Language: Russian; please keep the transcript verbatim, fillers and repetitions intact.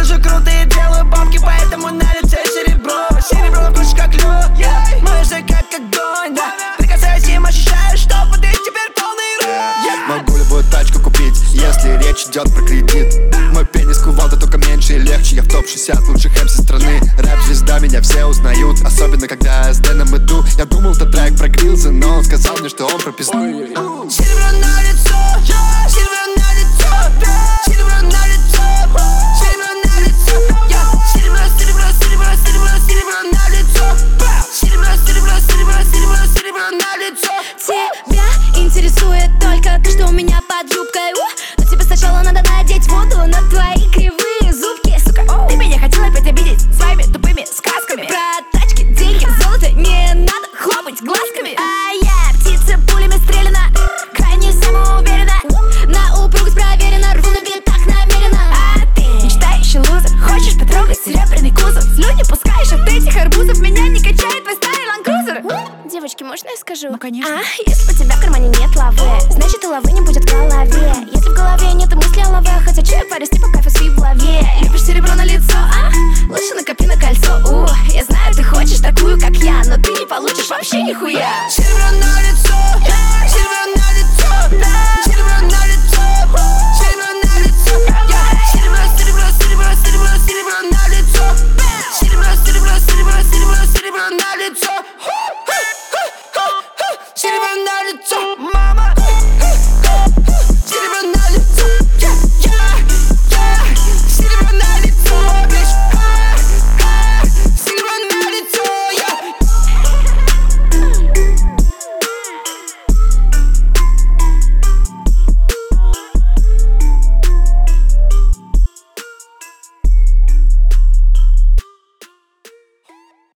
же крутые, делаю бабки, поэтому на лице серебро. Серебро вкус как лед, yeah. Мой язык как огонь, да. Прикасаясь им, ощущаю, что под этим теперь полный рот, yeah. Могу любую тачку купить, если речь идет про кредит. Мой пенис кувалда, только меньше и легче. Я в топ шестьдесят лучших эм си страны. Рэп-звезда, меня все узнают. Особенно, когда я с Дэном иду. Я думал, это трек про Грилза, но он сказал мне, что он про пизду. Серебро на лицо, yeah. Серебро на лицо, yeah. Серебро на лицо, серебро на лицо, yeah. Серебро, серебро, серебро, серебро, серебро на лицо, серебро, серебро, серебро, серебро, серебро на лицо. Тебя интересует только то, что у меня под юбкой. Но тебе сначала надо надеть воду на твои кривые зубки. Сука, ты меня хотела опять обидеть своими тупыми сказками про тачки, деньги, золото. Не надо хлопать глазками. А я птица пулями стреляна, крайне самоуверена, на упругость проверена, рву на битах намеренно. А ты мечтающий лузер, хочешь потрогать серебряный кузов? Слюни пускаешь от этих арбузов, меня не качает твой старый ланкрузер. Девочки, можно я скажу? Ну, конечно. А, если у тебя в кармане нет лавы, значит, у лавы не будет